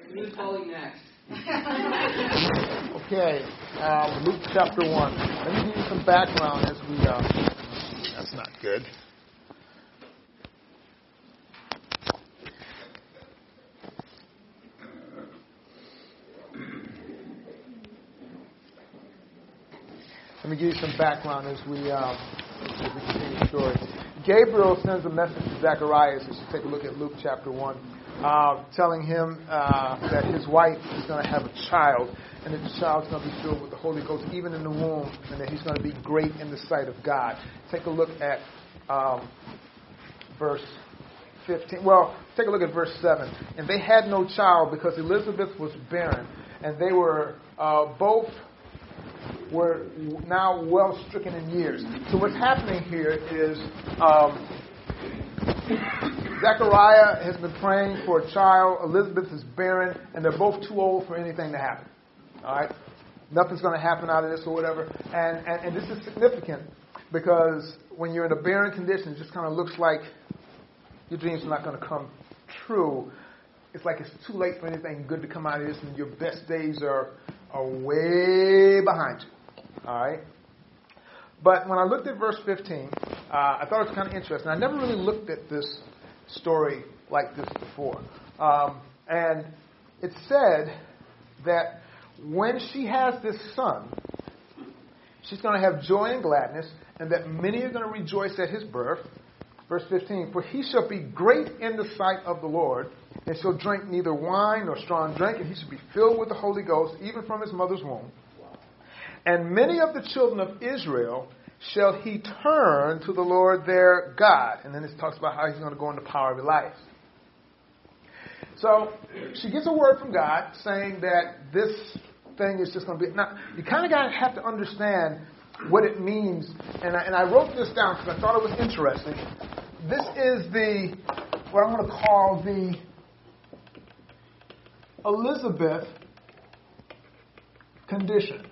Who's calling next? Okay, Luke chapter 1. Let me give you some background as we... that's not good. Let me give you some background as we continue the story. Gabriel sends a message to Zacharias. You should take a look at Luke chapter 1, telling him that his wife is going to have a child, and that the child is going to be filled with the Holy Ghost even in the womb, and that he's going to be great in the sight of God. Take a look at verse 15. Well, take a look at verse 7. And they had no child because Elizabeth was barren, and they were both were now well stricken in years. So what's happening here is Zechariah has been praying for a child. Elizabeth is barren, and they're both too old for anything to happen. All right? Nothing's going to happen out of this or whatever. And this is significant because when you're in a barren condition, it just kind of looks like your dreams are not going to come true. It's like it's too late for anything good to come out of this, and your best days are way behind you. All right? But when I looked at verse 15, I thought it was kind of interesting. I never really looked at this story like this before. And it said that when she has this son, she's going to have joy and gladness, and that many are going to rejoice at his birth. Verse 15, for he shall be great in the sight of the Lord, and shall drink neither wine nor strong drink, and he shall be filled with the Holy Ghost, even from his mother's womb. And many of the children of Israel shall he turn to the Lord their God. And then it talks about how he's going to go in the power of Elias. So she gets a word from God saying that this thing is just going to be... Now, you kind of got to have to understand what it means. And I wrote this down because I thought it was interesting. This is what I'm going to call the Elizabeth condition.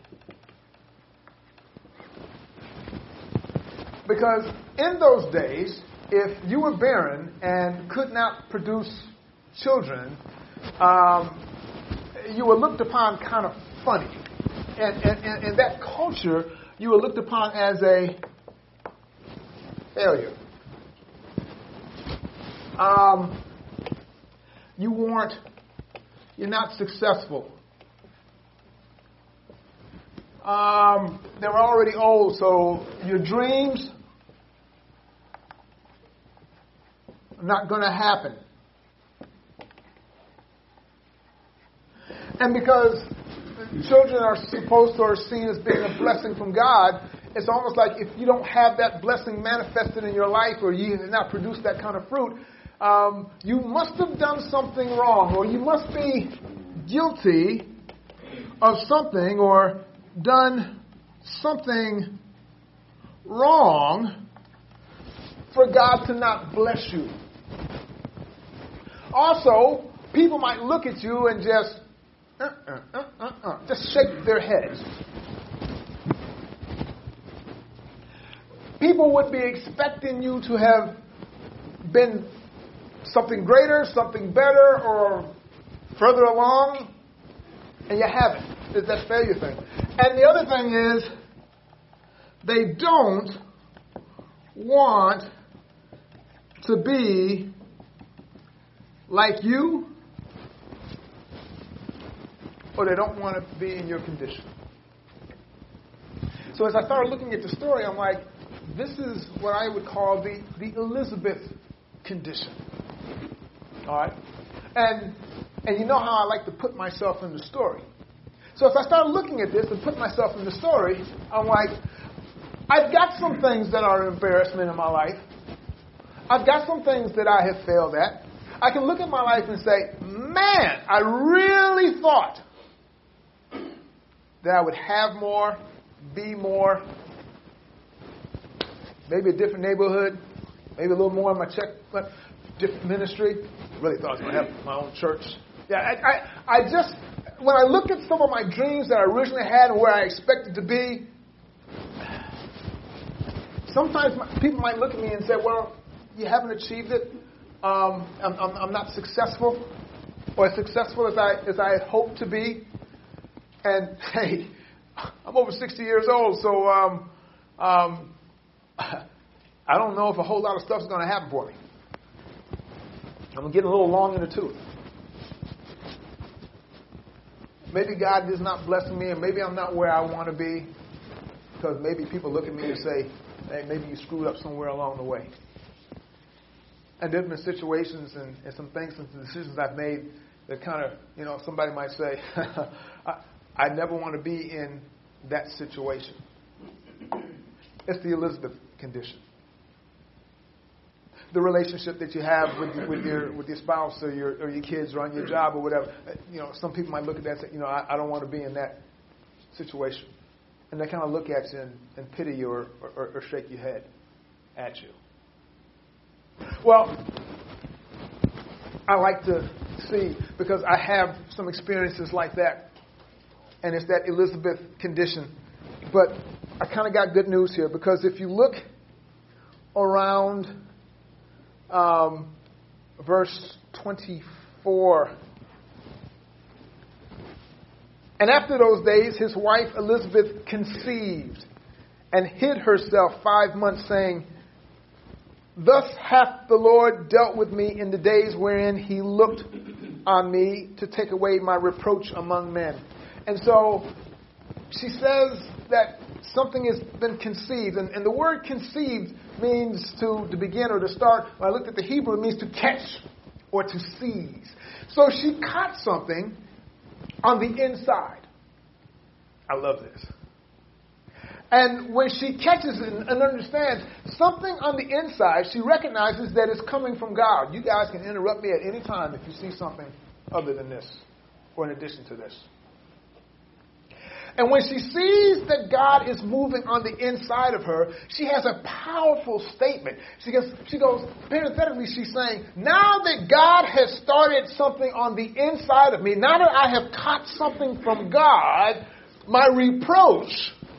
Because in those days, if you were barren and could not produce children, you were looked upon kind of funny. And in that culture, you were looked upon as a failure. You're not successful. They were already old, so your dreams are not going to happen. And because children are supposed to or seen as being a blessing from God, it's almost like if you don't have that blessing manifested in your life or you have not produced that kind of fruit, you must have done something wrong, or you must be guilty of something or done something wrong for God to not bless you. Also, people might look at you and just shake their heads. People would be expecting you to have been something greater, something better, or further along, and you haven't. It's that failure thing. And the other thing is, they don't want to be like you, or they don't want to be in your condition. So as I started looking at the story, I'm like, this is what I would call the Elizabeth condition. All right? And you know how I like to put myself in the story. So if I start looking at this and put myself in the story, I'm like, I've got some things that are an embarrassment in my life. I've got some things that I have failed at. I can look at my life and say, man, I really thought that I would have more, be more, maybe a different neighborhood, maybe a little more in my check, but different ministry. Really thought I was going to have my own church. Yeah, I just, when I look at some of my dreams that I originally had and where I expected to be, sometimes people might look at me and say, well, you haven't achieved it. I'm not successful. or as successful as I hope to be. And hey, I'm over 60 years old, so I don't know if a whole lot of stuff is going to happen for me. I'm getting a little long in the tooth. Maybe God is not blessing me, and maybe I'm not where I want to be, because maybe people look at me and say, hey, maybe you screwed up somewhere along the way. And there have been situations and some things and some decisions I've made that kind of, somebody might say, I never want to be in that situation. It's the Elizabeth condition. The relationship that you have with your spouse or your kids or on your job or whatever. Some people might look at that and say, I don't want to be in that situation. And they kind of look at you and pity you or shake your head at you. Well, I like to see, because I have some experiences like that, and it's that Elizabeth condition. But I kind of got good news here, because if you look around verse 24, and after those days, his wife Elizabeth conceived and hid herself 5 months, saying, Thus hath the Lord dealt with me in the days wherein he looked on me to take away my reproach among men. And so she says that something has been conceived. And the word conceived means to begin or to start. When I looked at the Hebrew, it means to catch or to seize. So she caught something on the inside. I love this. And when she catches it and understands something on the inside, she recognizes that it's coming from God. You guys can interrupt me at any time if you see something other than this or in addition to this. And when she sees that God is moving on the inside of her, she has a powerful statement. She goes, parenthetically, she's saying, now that God has started something on the inside of me, now that I have caught something from God, my reproach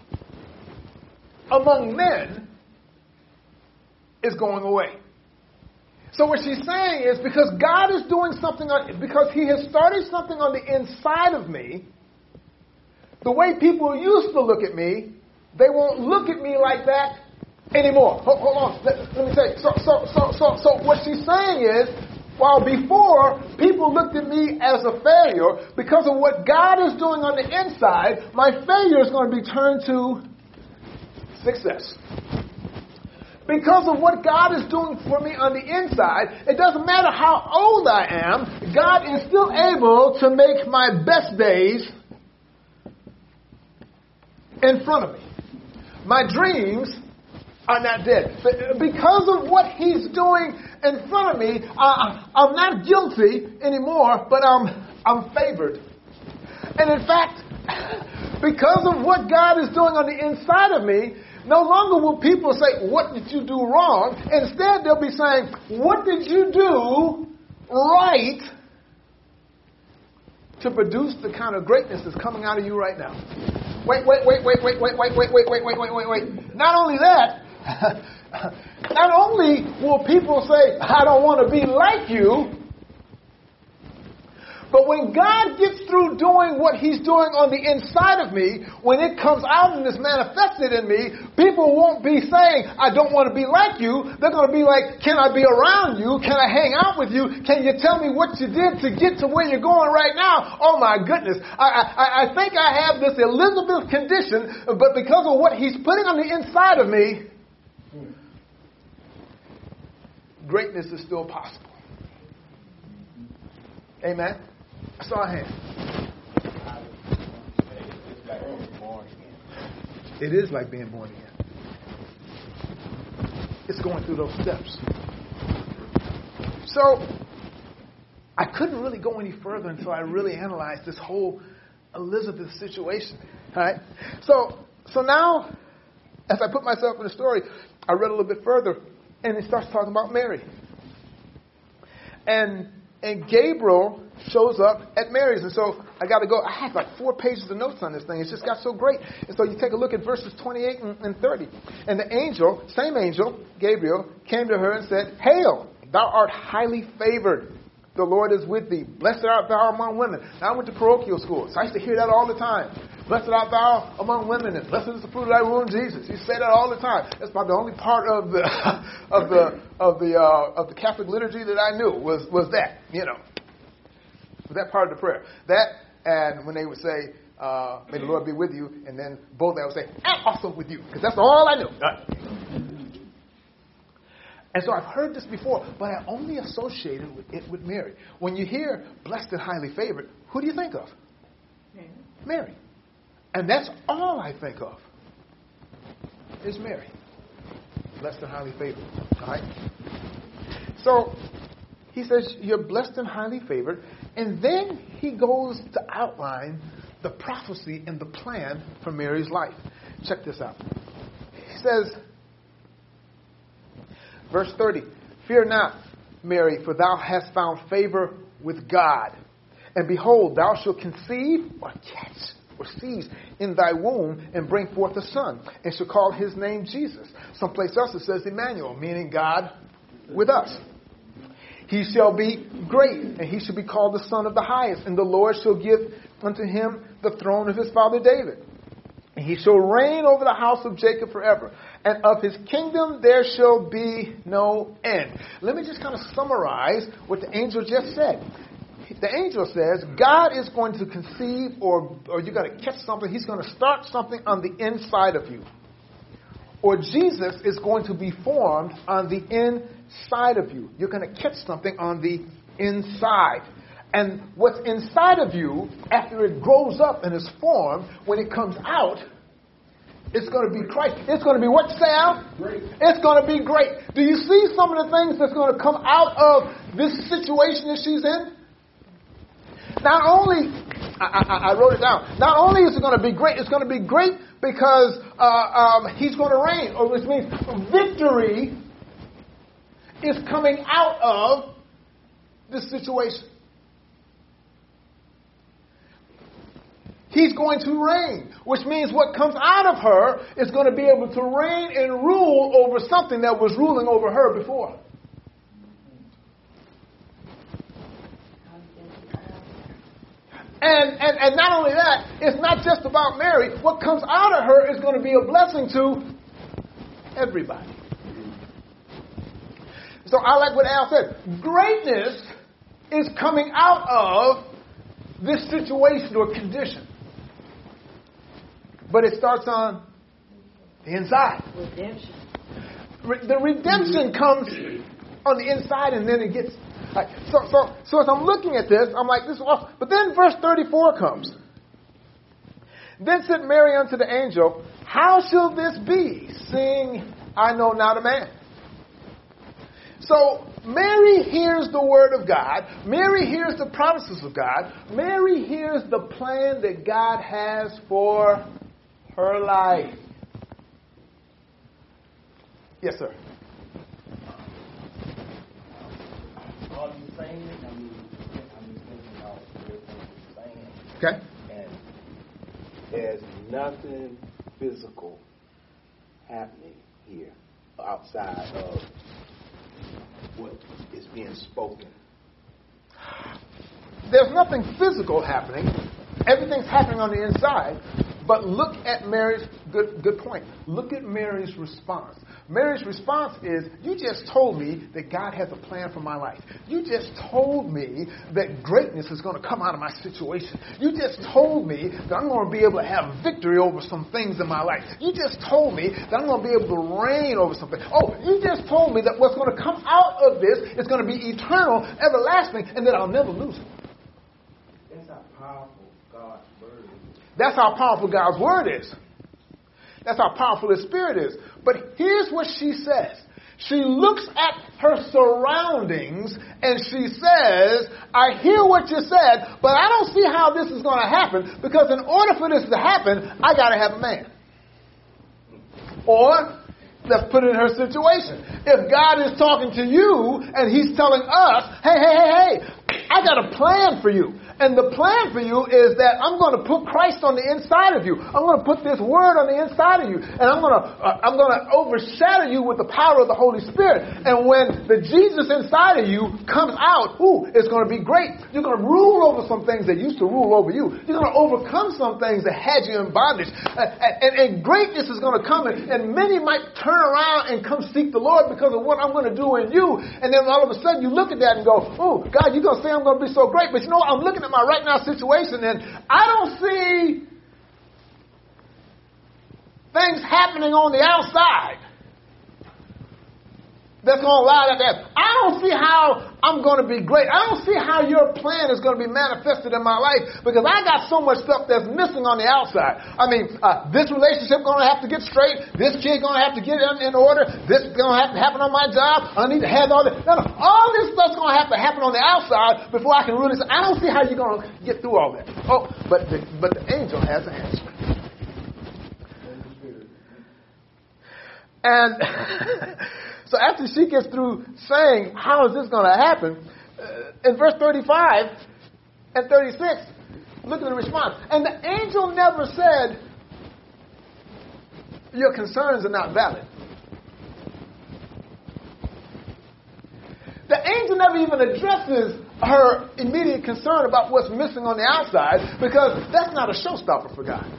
among men is going away. So what she's saying is, because God is doing something, because he has started something on the inside of me, the way people used to look at me, they won't look at me like that anymore. Hold on. Let me tell you. So what she's saying is, while before people looked at me as a failure, because of what God is doing on the inside, my failure is going to be turned to success. Because of what God is doing for me on the inside, it doesn't matter how old I am, God is still able to make my best days in front of me. My dreams are not dead. Because of what he's doing in front of me, I'm not guilty anymore, but I'm favored. And in fact, because of what God is doing on the inside of me, no longer will people say, what did you do wrong? Instead, they'll be saying, what did you do right to produce the kind of greatness that's coming out of you right now? Wait. Not only that, not only will people say, I don't want to be like you, but when God gets through doing what he's doing on the inside of me, when it comes out and is manifested in me, people won't be saying, I don't want to be like you. They're going to be like, can I be around you? Can I hang out with you? Can you tell me what you did to get to where you're going right now? Oh my goodness. I think I have this Elizabeth condition, but because of what he's putting on the inside of me, greatness is still possible. Amen. I saw a hand. It is like being born again. It's going through those steps. So, I couldn't really go any further until I really analyzed this whole Elizabeth situation. All right? So now, as I put myself in the story, I read a little bit further, and it starts talking about Mary. And Gabriel shows up at Mary's. And so I got to go. I have like 4 pages of notes on this thing. It's just got so great. And so you take a look at verses 28 and 30. And the angel, same angel, Gabriel, came to her and said, Hail, thou art highly favored. the Lord is with thee. Blessed art thou among women. Now, I went to parochial school, so I used to hear that all the time. Blessed art thou among women, and blessed is the fruit of thy womb, Jesus. He said that all the time. That's about the only part of the of the Catholic liturgy that I knew was that, was that part of the prayer. That, and when they would say, may the Lord be with you, and then both they would say, and also with you, because that's all I knew. And so I've heard this before, but I only associated it with Mary. When you hear blessed and highly favored, who do you think of? Mary. And that's all I think of is Mary. Blessed and highly favored. All right? So he says, you're blessed and highly favored. And then he goes to outline the prophecy and the plan for Mary's life. Check this out. He says, verse 30, fear not, Mary, for thou hast found favor with God. And behold, thou shalt conceive or catch or seize in thy womb and bring forth a son, and shall call his name Jesus. Someplace else it says Emmanuel, meaning God with us. He shall be great, and he shall be called the Son of the Highest, and the Lord shall give unto him the throne of his father David. And he shall reign over the house of Jacob forever, and of his kingdom there shall be no end. Let me just kind of summarize what the angel just said. The angel says God is going to conceive, or you're going to catch something. He's going to start something on the inside of you. Or Jesus is going to be formed on the inside of you. You're going to catch something on the inside. And what's inside of you, after it grows up and is formed, when it comes out, it's going to be Christ. It's going to be what, Sal? Great. It's going to be great. Do you see some of the things that's going to come out of this situation that she's in? Not only, I wrote it down, not only is it going to be great, it's going to be great because he's going to reign, or which means victory is coming out of this situation. He's going to reign, which means what comes out of her is going to be able to reign and rule over something that was ruling over her before. And not only that, it's not just about Mary. What comes out of her is going to be a blessing to everybody. So I like what Al said. Greatness is coming out of this situation or condition. But it starts on the inside. Redemption. The redemption comes on the inside, and then it gets... So as I'm looking at this, I'm like, this is awesome. But then verse 34 comes. Then said Mary unto the angel, how shall this be, seeing I know not a man? So Mary hears the word of God. Mary hears the promises of God. Mary hears the plan that God has for her life. Yes, sir. All you saying, I'm thinking about everything you're saying. Okay. And there's nothing physical happening here outside of what is being spoken. There's nothing physical happening. Everything's happening on the inside. But look at Mary's, good point. Look at Mary's response. Mary's response is, you just told me that God has a plan for my life. You just told me that greatness is going to come out of my situation. You just told me that I'm going to be able to have victory over some things in my life. You just told me that I'm going to be able to reign over something. Oh, you just told me that what's going to come out of this is going to be eternal, everlasting, and that I'll never lose it. That's how powerful God's word is. That's how powerful God's word is. That's how powerful His Spirit is. But here's what she says. She looks at her surroundings and she says, I hear what you said, but I don't see how this is going to happen, because in order for this to happen, I got to have a man. Or, let's put it in her situation. If God is talking to you and He's telling us, hey, I got a plan for you. And the plan for you is that I'm going to put Christ on the inside of you. I'm going to put this word on the inside of you. And I'm going to overshadow you with the power of the Holy Spirit. And when the Jesus inside of you comes out, it's going to be great. You're going to rule over some things that used to rule over you. You're going to overcome some things that had you in bondage. And greatness is going to come. And many might turn around and come seek the Lord because of what I'm going to do in you. And then all of a sudden you look at that and go, oh, God, you're going to say I'm going to be so great. But you know what? I'm looking at my right now situation and I don't see things happening on the outside that's going to allow that to happen. I don't see how I'm going to be great. I don't see how your plan is going to be manifested in my life because I got so much stuff that's missing on the outside. I mean, this relationship going to have to get straight. This kid going to have to get in order. This is going to have to happen on my job. I need to have all this. No, all this stuff's going to have to happen on the outside before I can really say, I don't see how you're going to get through all that. Oh, but the angel has an answer. And so after she gets through saying, how is this going to happen? In verse 35 and 36, look at the response. And the angel never said, your concerns are not valid. The angel never even addresses her immediate concern about what's missing on the outside because that's not a showstopper for God.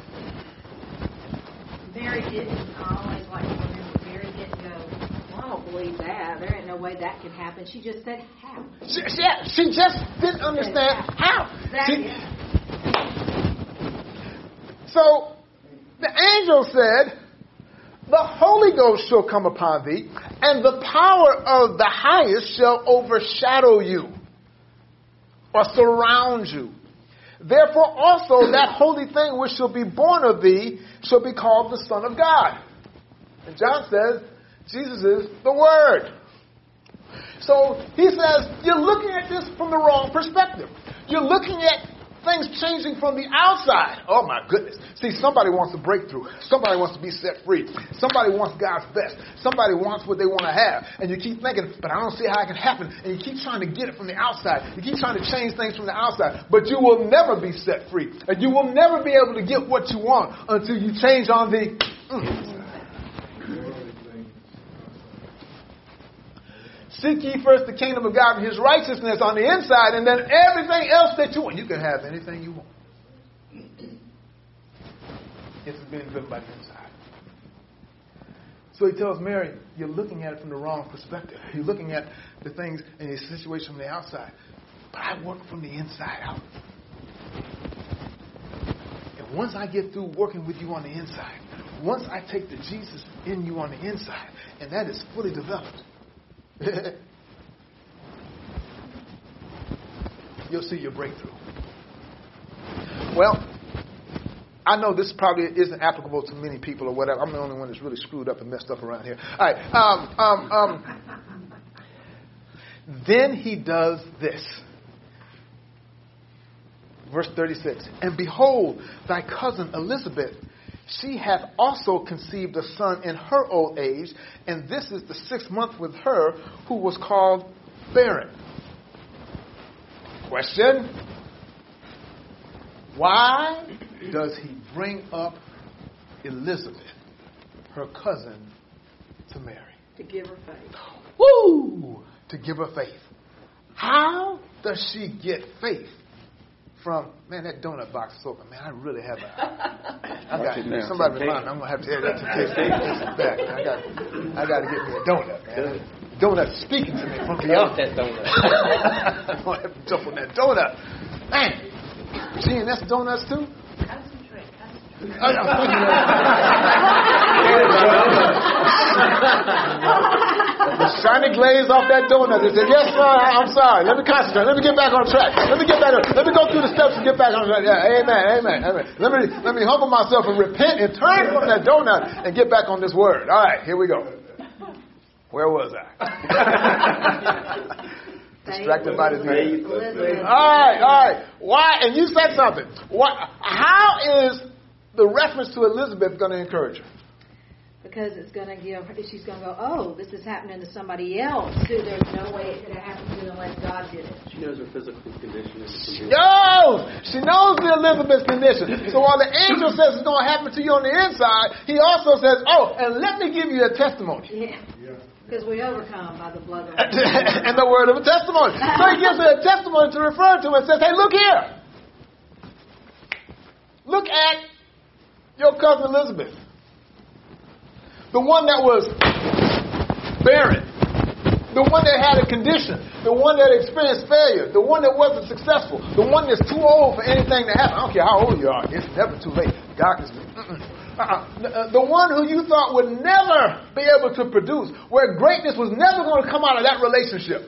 Mary didn't always like to remember. Mary didn't go, well, I don't believe that. There ain't no way that can happen. She just said, how? She just didn't understand how. So the angel said, the Holy Ghost shall come upon thee, and the power of the highest shall overshadow you or surround you. Therefore also that holy thing which shall be born of thee shall be called the Son of God. And John says, Jesus is the Word. So he says, you're looking at this from the wrong perspective. You're looking at things changing from the outside. Oh my goodness. See, somebody wants a breakthrough. Somebody wants to be set free. Somebody wants God's best. Somebody wants what they want to have. And you keep thinking, but I don't see how it can happen. And you keep trying to get it from the outside. You keep trying to change things from the outside. But you will never be set free. And you will never be able to get what you want until you change on the inside. Seek ye first the kingdom of God and his righteousness on the inside, and then everything else that you want. You can have anything you want. It's being driven by the inside. So he tells Mary, you're looking at it from the wrong perspective. You're looking at the things in your situation from the outside. But I work from the inside out. And once I get through working with you on the inside, once I take the Jesus in you on the inside, and that is fully developed, you'll see your breakthrough. Well, I know this probably isn't applicable to many people or whatever. I'm the only one that's really screwed up and messed up around here. All right. Then he does this. Verse 36. And behold, thy cousin Elizabeth, she hath also conceived a son in her old age, and this is the 6th month with her who was called barren. Question: why does he bring up Elizabeth, her cousin, to Mary? To give her faith. Woo! To give her faith. How does she get faith? From, man, that donut box is open. Man, I really have somebody remind me. I'm going to have to tell that to taste back. I got to get me a donut, man. Donut's speaking to me from beyond. That donut. I'm going to have to jump on that donut. Man, Gene, that's donuts too? Concentrate. The shiny glaze off that donut. They said, yes, sir, I'm sorry. Let me concentrate. Let me get back on track. Let me go through the steps and get back on track. Yeah, amen. Let me humble myself and repent and turn from that donut and get back on this word. All right, here we go. Where was I? Distracted by the disease. All right. Why? And you said something. How is the reference to Elizabeth going to encourage her? because it's going to give. She's going to go, oh, this is happening to somebody else. So there's no way it could have happened to unless God did it. She knows her physical condition is a condition. She knows the Elizabeth's condition. So while the angel says it's going to happen to you on the inside, he also says, oh, and let me give you a testimony. Yeah. Because we overcome by the blood of And the word of a testimony. So he gives her a testimony to refer to and says, hey, look here. Look at your cousin Elizabeth. The one that was barren. The one that had a condition. The one that experienced failure. The one that wasn't successful. The one that's too old for anything to happen. I don't care how old you are. It's never too late. God is... The one who you thought would never be able to produce, where greatness was never going to come out of that relationship.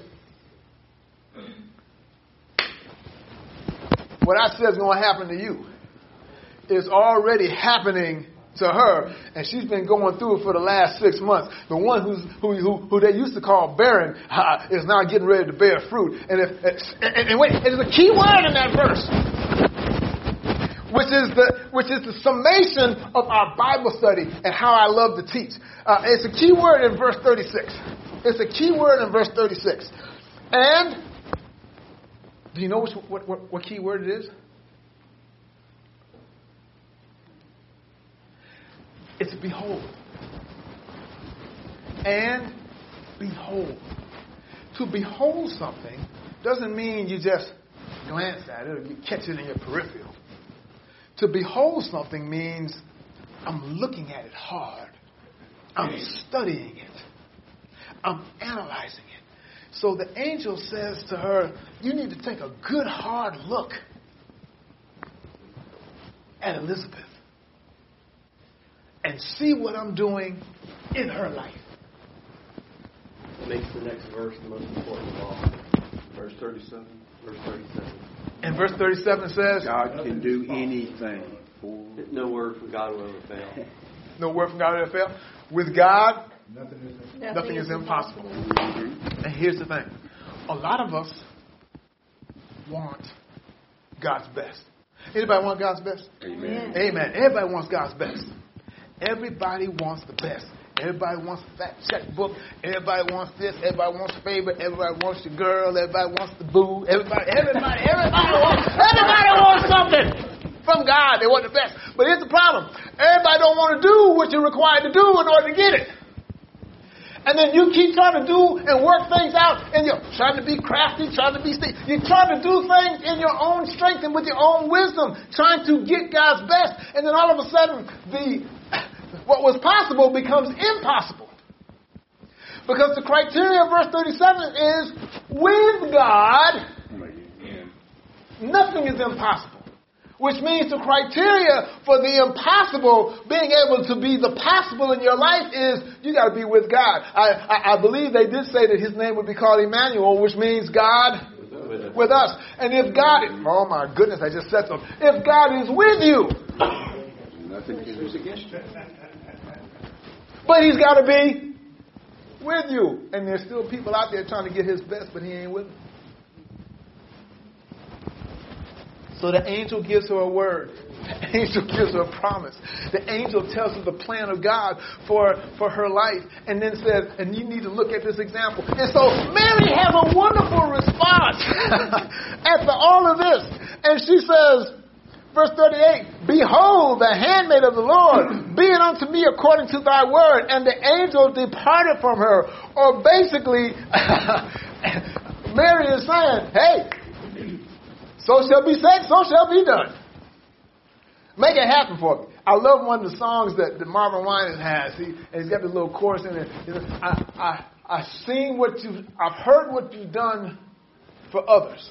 What I said is going to happen to you is already happening to her, and she's been going through it for the last 6 months. The one who they used to call barren is now getting ready to bear fruit. And wait, there's a key word in that verse, which is the summation of our Bible study and how I love to teach. It's a key word in verse 36. It's a key word in verse 36. And do you know what key word it is? It's behold. And behold. To behold something doesn't mean you just glance at it or you catch it in your peripheral. To behold something means I'm looking at it hard. I'm studying it. I'm analyzing it. So the angel says to her, you need to take a good hard look at Elizabeth and see what I'm doing in her life. What makes the next verse the most important of all? Verse 37. Verse 37. And verse 37 says, God can do anything. No word from God will ever fail. No word from God will ever fail. With God, Nothing is impossible. And here's the thing. A lot of us want God's best. Anybody want God's best? Amen. Amen. Everybody wants God's best. Everybody wants the best. Everybody wants the fat checkbook. Everybody wants this. Everybody wants favor. Everybody wants your girl. Everybody wants the boo. Everybody wants something from God. They want the best. But here's the problem. Everybody don't want to do what you're required to do in order to get it. And then you keep trying to do and work things out, and you're trying to be crafty, trying to be steady. You're trying to do things in your own strength and with your own wisdom, trying to get God's best. And then all of a sudden, what was possible becomes impossible. Because the criteria of verse 37 is, with God, nothing is impossible. Which means the criteria for the impossible being able to be the possible in your life is you got to be with God. I believe they did say that his name would be called Emmanuel, which means God with us. And if God is, oh my goodness, I just said something. If God is with you, nothing is against you. But he's got to be with you. And there's still people out there trying to get his best, but he ain't with them. So the angel gives her a word. The angel gives her a promise. The angel tells her the plan of God for her life. And then says, and you need to look at this example. And so Mary has a wonderful response after all of this. And she says, verse 38, behold, the handmaid of the Lord, be it unto me according to thy word. And the angel departed from her. Or basically, Mary is saying, hey, so shall be said, so shall be done. Make it happen for me. I love one of the songs that Marvin Winans has. He's got this little chorus in it. I've heard what you've done for others.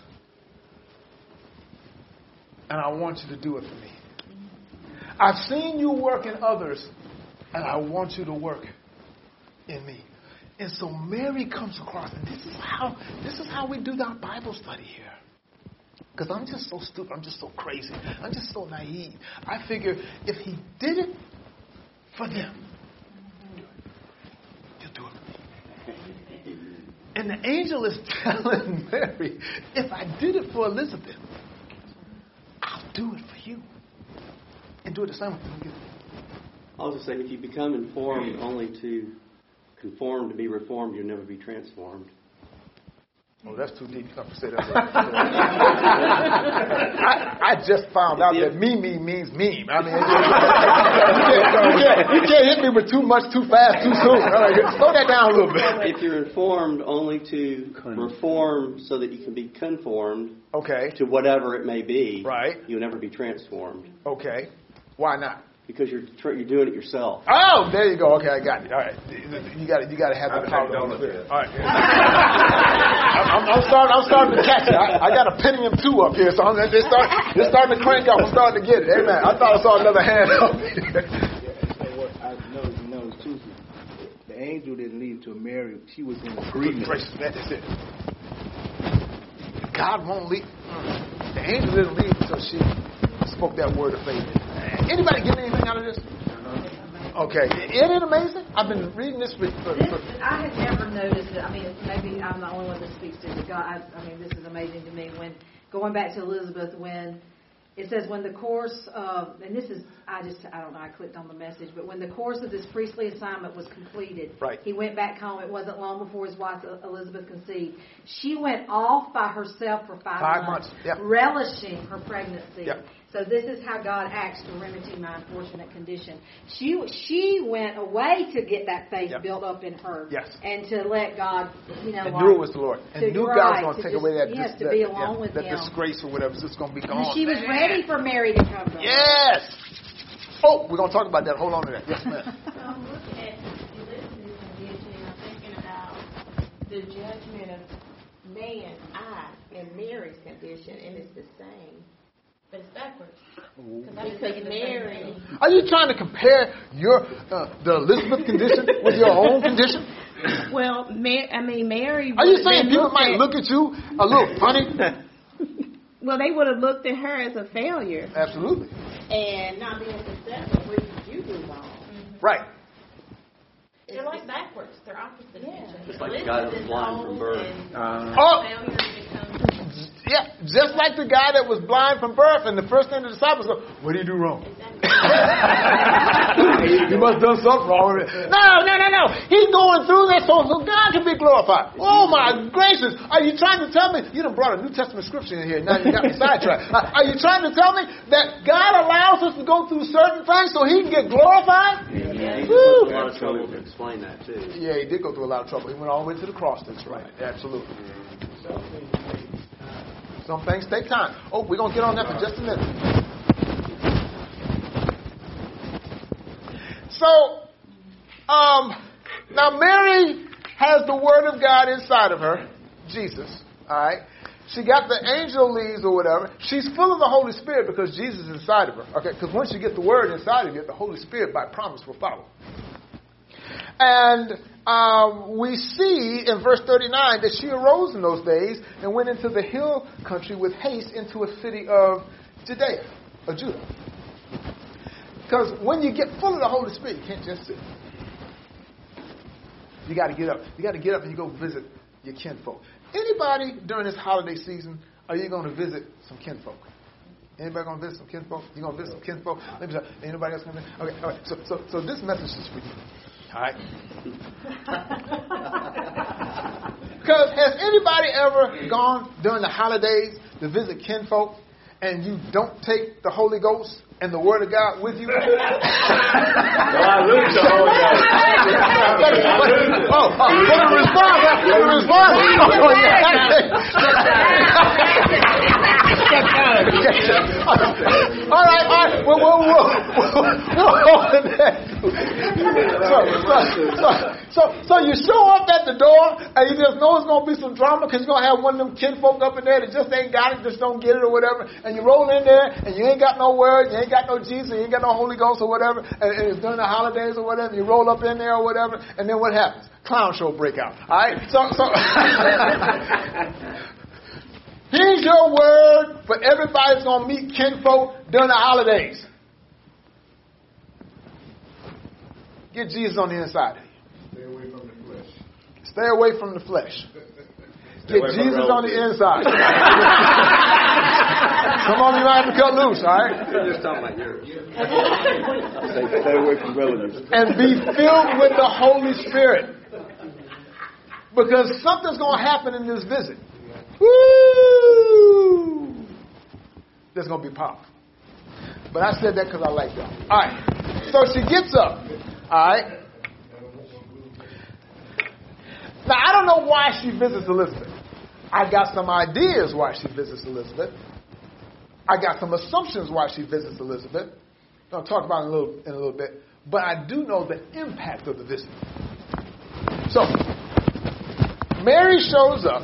And I want you to do it for me. I've seen you work in others, and I want you to work in me. And so Mary comes across, and this is how we do our Bible study here. Because I'm just so stupid. I'm just so crazy. I'm just so naive. I figure if he did it for them, he'll do it for me. And the angel is telling Mary, if I did it for Elizabeth, I'll do it for you. And do it the same way. I was just saying, if you become informed only to conform to be reformed, you'll never be transformed. Oh, that's too deep. You have to say that. I just found out that me means meme. I mean, you can't hit me with too much, too fast, too soon. All right, slow that down a little bit. If you're informed only to reform so that you can be conformed to whatever it may be, you'll never be transformed. Okay. Why not? Because you're doing it yourself. Oh, there you go. Okay, I got it. All right, you got to have the power. All right. I'm starting to catch it. I got a Pentium 2 up here, so it's starting to crank up. I'm starting to get it. Amen. I thought I saw another hand up here. I know too. The angel didn't lead to Mary. She was in agreement. That is it. God won't lead. The angel didn't lead until she spoke that word of faith. Anybody get anything out of this? Okay. Isn't it amazing? I've been reading this I had never noticed it. I mean, maybe I'm the only one that speaks to it. God, I mean, this is amazing to me. When going back to Elizabeth, when it says when the course of, and this is, I don't know, I clicked on the message, but when the course of this priestly assignment was completed, he went back home. It wasn't long before his wife Elizabeth conceived. She went off by herself for 5 months. Relishing her pregnancy. So this is how God acts to remedy my unfortunate condition. She went away to get that faith built up in her, and to let God, and knew it was the Lord, and knew God was going to take away that to be alone with Him. Disgrace or whatever is just going to be gone. She was ready for Mary to come. Yes. Oh, we're going to talk about that. Hold on to that. Yes, ma'am. So I'm looking at Elizabeth's condition, and I'm thinking about the judgment of man, and Mary's condition, and it's the same. But it's backwards. Because Mary. Are you trying to compare the Elizabeth condition with your own condition? Well, Mary. Are you saying people might look at you a little funny? Well, they would have looked at her as a failure. Absolutely. And not being successful. What did you do wrong? Right. They're like backwards. They're opposite. Just like the guy that was blind from birth. Yeah, just like the guy that was blind from birth, and the first thing the disciples go, "What did you do wrong?" You must have done something wrong with it. No. He's going through this so God can be glorified. Oh my gracious! Are you trying to tell me you done brought a New Testament scripture in here? Now you got me sidetracked. Are you trying to tell me that God allows us to go through certain things so He can get glorified? Yeah, he took a lot of trouble to explain that too. Yeah, he did go through a lot of trouble. He went all the way to the cross. That's right. Absolutely. Some things take time. Oh, we're going to get on that for just a minute. So, now Mary has the Word of God inside of her, Jesus, all right? She got the angel leaves or whatever. She's full of the Holy Spirit because Jesus is inside of her, okay? Because once you get the Word inside of you, the Holy Spirit by promise will follow. And we see in verse 39 that she arose in those days and went into the hill country with haste into a city of Judah. Because when you get full of the Holy Spirit, you can't just sit. You got to get up. You got to get up and you go visit your kinfolk. Anybody during this holiday season, are you going to visit some kinfolk? Anybody going to visit some kinfolk? You going to visit some kinfolk? Anybody else going to visit? Okay, all right. So this message is for you. All right. Because has anybody ever gone during the holidays to visit kinfolk and you don't take the Holy Ghost and the Word of God with you? Well, I lose the Holy Ghost. For the response. All right. We'll hold that. So you show up at the door and you just know it's going to be some drama because you're going to have one of them kinfolk up in there that just ain't got it, just don't get it or whatever. And you roll in there and you ain't got no word, you ain't got no Jesus, you ain't got no Holy Ghost or whatever. And it's during the holidays or whatever. You roll up in there or whatever. And then what happens? Clown show break out. All right? So here's your word for everybody's going to meet kinfolk during the holidays. Get Jesus on the inside of you. Stay away from the flesh. Stay away from the flesh. Get Jesus on the inside. Some of you might have to cut loose, all right? You're just talking about yours. Stay away from relatives. And be filled with the Holy Spirit. Because something's going to happen in this visit. Woo! That's going to be powerful. But I said that because I like y'all. All right. So she gets up. All right. Now, I don't know why she visits Elizabeth. I got some ideas why she visits Elizabeth. I got some assumptions why she visits Elizabeth. I'll talk about it in a little bit. But I do know the impact of the visit. So, Mary shows up,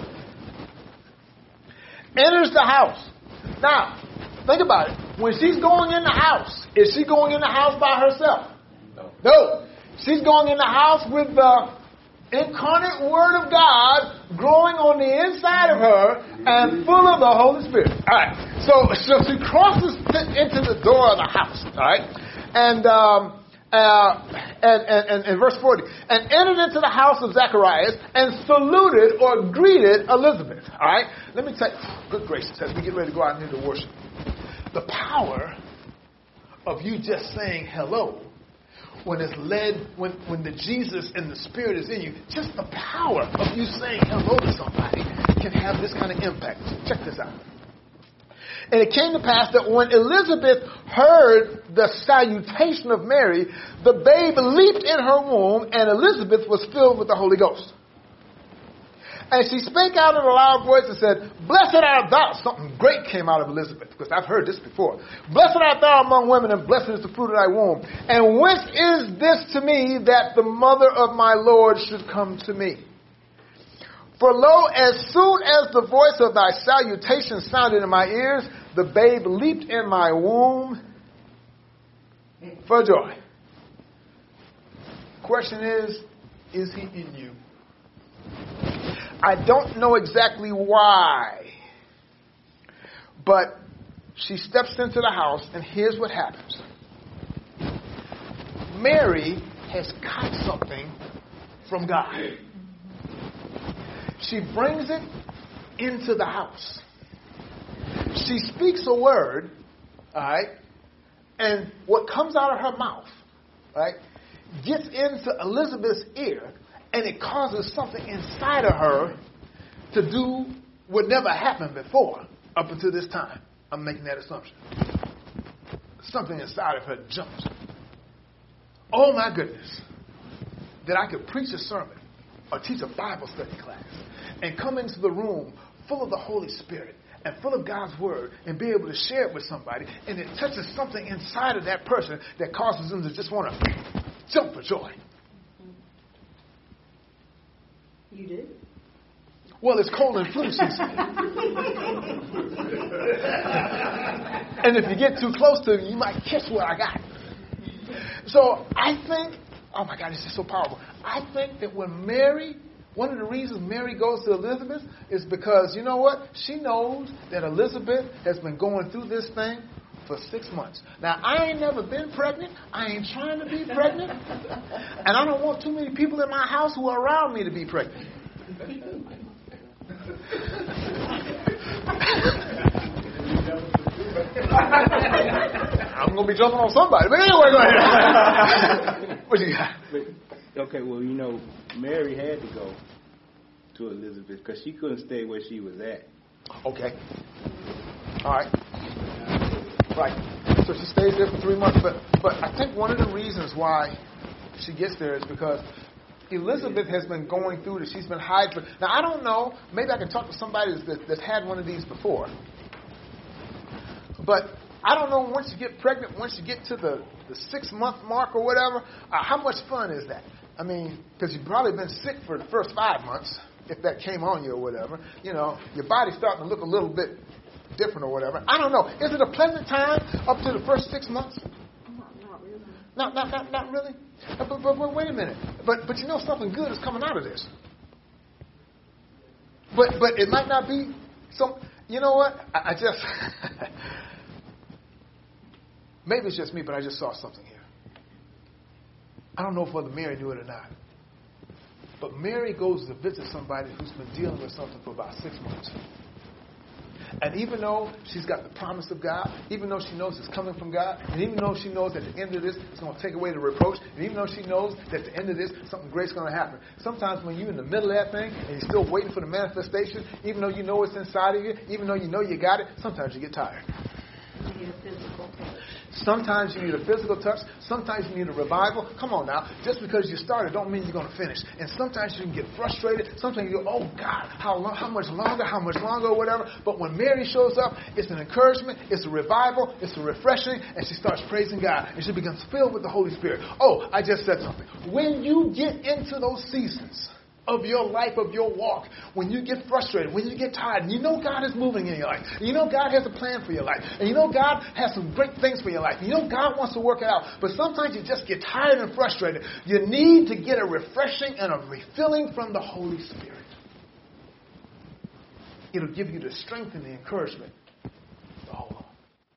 enters the house. Now, think about it. When she's going in the house, is she going in the house by herself? No. She's going in the house with the incarnate Word of God growing on the inside of her and full of the Holy Spirit. All right. So she crosses into the door of the house. All right. And verse 40, and entered into the house of Zacharias and saluted or greeted Elizabeth. All right. Let me tell you, good gracious, as we get ready to go out into worship, the power of you just saying hello. When it's led, when the Jesus and the Spirit is in you, just the power of you saying hello to somebody can have this kind of impact. Check this out. And it came to pass that when Elizabeth heard the salutation of Mary, the babe leaped in her womb, and Elizabeth was filled with the Holy Ghost. And she spake out in a loud voice and said, Blessed art thou. Something great came out of Elizabeth, because I've heard this before. Blessed art thou among women, and blessed is the fruit of thy womb. And whence is this to me that the mother of my Lord should come to me? For lo, as soon as the voice of thy salutation sounded in my ears, the babe leaped in my womb for joy. Question is he in you? I don't know exactly why, but she steps into the house, and here's what happens. Mary has caught something from God. She brings it into the house. She speaks a word, all right, and what comes out of her mouth, right, gets into Elizabeth's ear, and it causes something inside of her to do what never happened before up until this time. I'm making that assumption. Something inside of her jumps. Oh my goodness. That I could preach a sermon or teach a Bible study class and come into the room full of the Holy Spirit and full of God's Word and be able to share it with somebody, and it touches something inside of that person that causes them to just want to jump for joy. You do? Well, it's cold and flu season. And if you get too close to it, you might catch what I got. So I think, oh my God, this is so powerful. I think that when Mary, one of the reasons Mary goes to Elizabeth is because, you know what? She knows that Elizabeth has been going through this thing for 6 months. Now, I ain't never been pregnant. I ain't trying to be pregnant. And I don't want too many people in my house who are around me to be pregnant. I'm going to be jumping on somebody. But anyway, go ahead. What you got? Okay, well, you know, Mary had to go to Elizabeth because she couldn't stay where she was at. Okay. All right. Right. So she stays there for 3 months. But I think one of the reasons why she gets there is because Elizabeth has been going through this. She's been hiding. Now, I don't know. Maybe I can talk to somebody that's had one of these before. But I don't know, once you get pregnant, once you get to the 6 month mark or whatever, how much fun is that? I mean, because you've probably been sick for the first 5 months, if that came on you or whatever. You know, your body's starting to look a little bit different or whatever. I don't know. Is it a pleasant time up to the first 6 months? Not really. Not really? But wait a minute. But you know something good is coming out of this. But it might not be so. You know what? I just maybe it's just me, but I just saw something here. I don't know if whether Mary knew it or not. But Mary goes to visit somebody who's been dealing with something for about 6 months. And even though she's got the promise of God, even though she knows it's coming from God, and even though she knows at the end of this it's going to take away the reproach, and even though she knows that at the end of this something great's going to happen. Sometimes when you're in the middle of that thing and you're still waiting for the manifestation, even though you know it's inside of you, even though you know you got it, sometimes you get tired. You need a physical touch. Sometimes you need a physical touch. Sometimes you need a revival. Come on now. Just because you started don't mean you're going to finish. And sometimes you can get frustrated. Sometimes you go, oh, God, how much longer, or whatever. But when Mary shows up, it's an encouragement. It's a revival. It's a refreshing. And she starts praising God. And she becomes filled with the Holy Spirit. Oh, I just said something. When you get into those seasons of your life, of your walk, when you get frustrated, when you get tired, and you know God is moving in your life, and you know God has a plan for your life, and you know God has some great things for your life, and you know God wants to work it out, but sometimes you just get tired and frustrated, you need to get a refreshing and a refilling from the Holy Spirit. It'll give you the strength and the encouragement to hold on.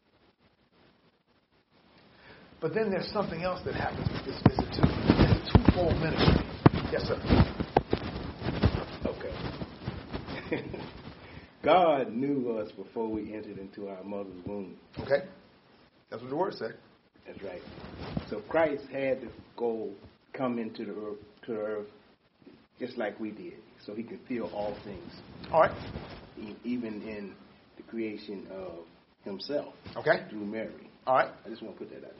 But then there's something else that happens with this visit too. It's a twofold ministry. Yes, sir. God knew us before we entered into our mother's womb. Okay. That's what the word said. That's right. So Christ had to come into the earth just like we did, so he can feel all things. All right. Even in the creation of himself. Okay. Through Mary. All right. I just want to put that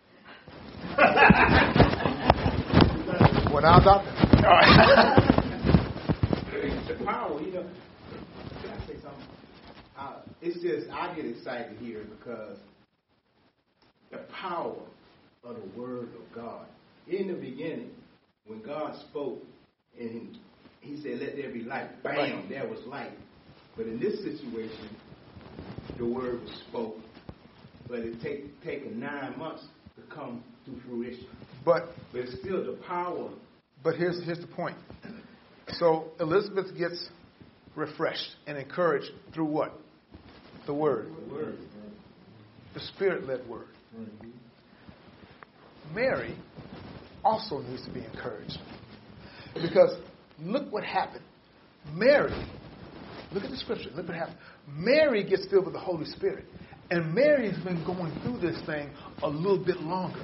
out there. Well, now, doctor. All right. The power, can I say something? It's just, I get excited here because the power of the Word of God. In the beginning, when God spoke, and he said, let there be light, bam, right. There was light. But in this situation, the Word was spoken. But it taken 9 months to come to fruition. But it's still the power. But here's the point. So Elizabeth gets refreshed and encouraged through what? The Word. The Word. The Spirit-led Word. Mm-hmm. Mary also needs to be encouraged. Because look what happened. Mary, look at the scripture. Look what happened. Mary gets filled with the Holy Spirit. And Mary's been going through this thing a little bit longer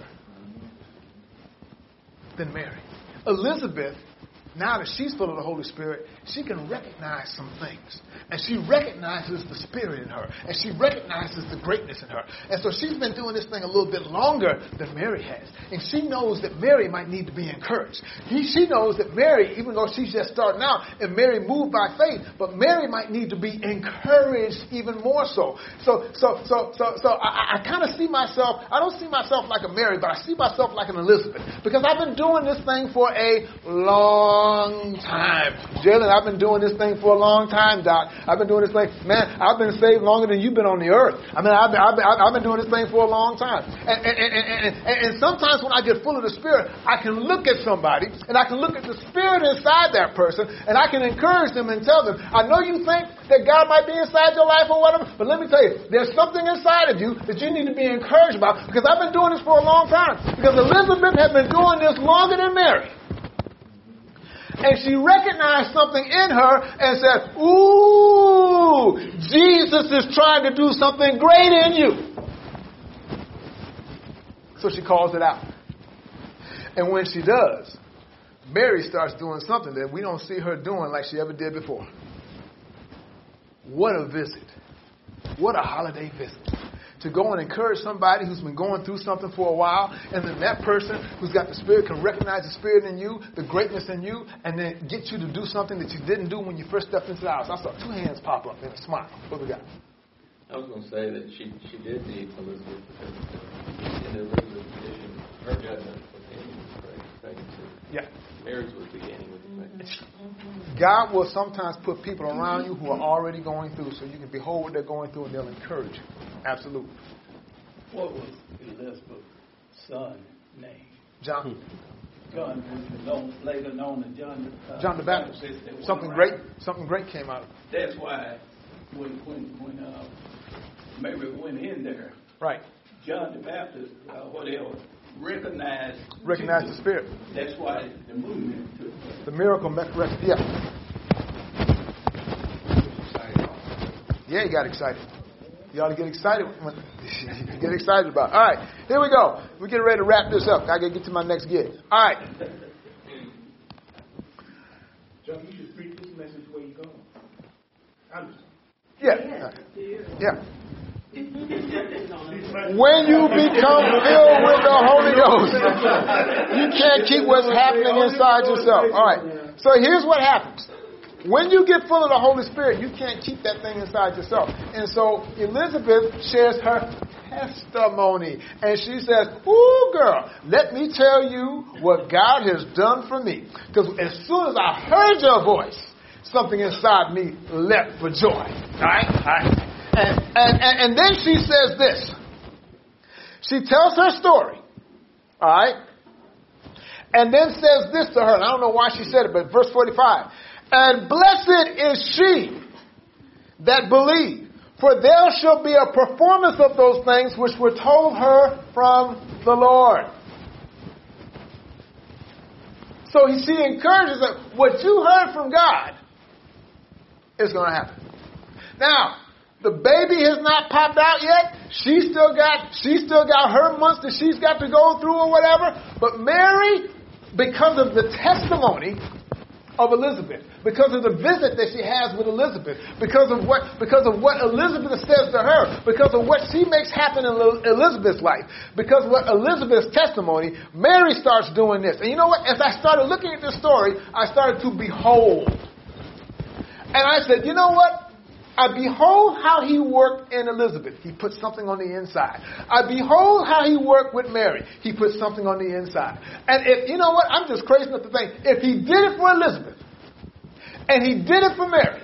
than Mary. Elizabeth, now that she's full of the Holy Spirit, she can recognize some things. And she recognizes the Spirit in her. And she recognizes the greatness in her. And so she's been doing this thing a little bit longer than Mary has. And she knows that Mary might need to be encouraged. She knows that Mary, even though she's just starting out, and Mary moved by faith, but Mary might need to be encouraged even more so. So I kind of see myself, I don't see myself like a Mary, but I see myself like an Elizabeth. Because I've been doing this thing for a long time. Jalen, I've been doing this thing for a long time, Doc. I've been doing this thing. Man, I've been saved longer than you've been on the earth. I mean, I've been doing this thing for a long time. And sometimes when I get full of the Spirit, I can look at somebody and I can look at the Spirit inside that person and I can encourage them and tell them, I know you think that God might be inside your life or whatever, but let me tell you, there's something inside of you that you need to be encouraged about, because I've been doing this for a long time. Because Elizabeth has been doing this longer than Mary. And she recognized something in her and said, ooh, Jesus is trying to do something great in you. So she calls it out. And when she does, Mary starts doing something that we don't see her doing like she ever did before. What a visit. What a holiday visit. To go and encourage somebody who's been going through something for a while, and then that person who's got the Spirit can recognize the Spirit in you, the greatness in you, and then get you to do something that you didn't do when you first stepped into the house. I saw 2 hands pop up and a smile. What we got? I was going to say that she did need Elizabeth, because in the Elizabeth tradition, her judgment was ending with pregnancy. Yeah. Mary's was beginning with pregnancy. God will sometimes put people around you who are already going through, so you can behold what they're going through and they'll encourage you. Absolutely. What was Elizabeth's son's name? John. John, later known as John the Baptist. Something great came out of it. That's why when Mary went in there, right? John the Baptist, whatever, recognized the Spirit. That's why the movement took place. The miracle, yeah. Yeah, he got excited. You ought to get excited. Get excited about it. All right, here we go. We're getting ready to wrap this up. I got to get to my next gig. All right. John, you should preach this message where you go. Yeah. Yeah. When you become filled with the Holy Ghost, you can't keep what's happening inside yourself. All right. So here's what happens. When you get full of the Holy Spirit, you can't keep that thing inside yourself. And so Elizabeth shares her testimony. And she says, ooh, girl, let me tell you what God has done for me. Because as soon as I heard your voice, something inside me leapt for joy. All right? All right. And then she says this. She tells her story. All right? And then says this to her. And I don't know why she said it, but verse 45. And blessed is she that believed, for there shall be a performance of those things which were told her from the Lord. So she encourages her, what you heard from God is going to happen. Now, the baby has not popped out yet. She's still got her months that she's got to go through or whatever. But Mary, because of the testimony of Elizabeth, because of the visit that she has with Elizabeth, because of what Elizabeth says to her, because of what she makes happen in Elizabeth's life, because of what Elizabeth's testimony, Mary starts doing this. And you know what? As I started looking at this story, I started to behold. And I said, you know what? I behold how he worked in Elizabeth. He put something on the inside. I behold how he worked with Mary. He put something on the inside. And if, you know what, I'm just crazy enough to think, if he did it for Elizabeth, and he did it for Mary,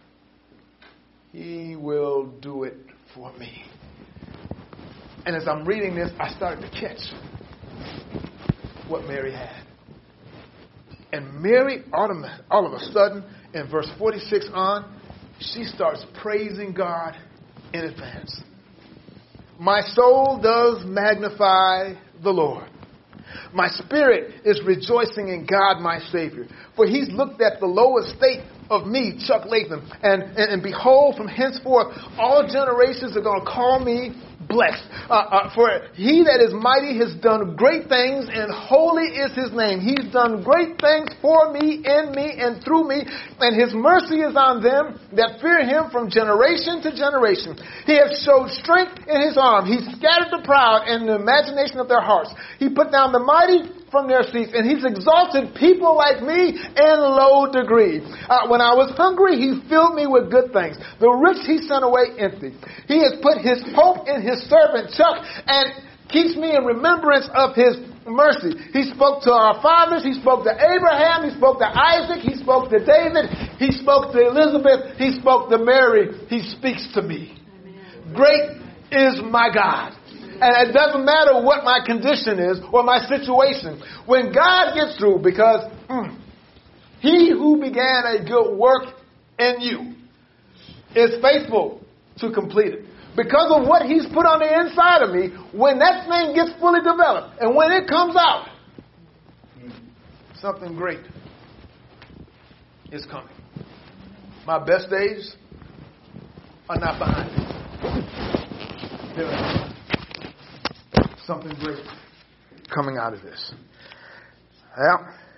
he will do it for me. And as I'm reading this, I started to catch what Mary had. And Mary, all of a sudden, in verse 46 on, she starts praising God in advance. My soul does magnify the Lord. My spirit is rejoicing in God, my Savior. For he's looked at the low estate of me, Chuck Latham. And behold, from henceforth, all generations are going to call me blessed. For he that is mighty has done great things, and holy is his name. He's done great things for me, in me, and through me, and his mercy is on them that fear him from generation to generation. He has showed strength in his arm. He scattered the proud in the imagination of their hearts. He put down the mighty from their seats, and he's exalted people like me in low degree. When I was hungry, he filled me with good things. The rich he sent away empty. He has put his hope in his servant Chuck and keeps me in remembrance of his mercy. He spoke to our fathers. He spoke to Abraham. He spoke to Isaac. He spoke to David. He spoke to Elizabeth. He spoke to Mary. He speaks to me. Amen. Great is my God. And it doesn't matter what my condition is or my situation. When God gets through, because he who began a good work in you is faithful to complete it. Because of what he's put on the inside of me, when that thing gets fully developed and when it comes out, something great is coming. My best days are not behind me. There are something great coming out of this. Yeah.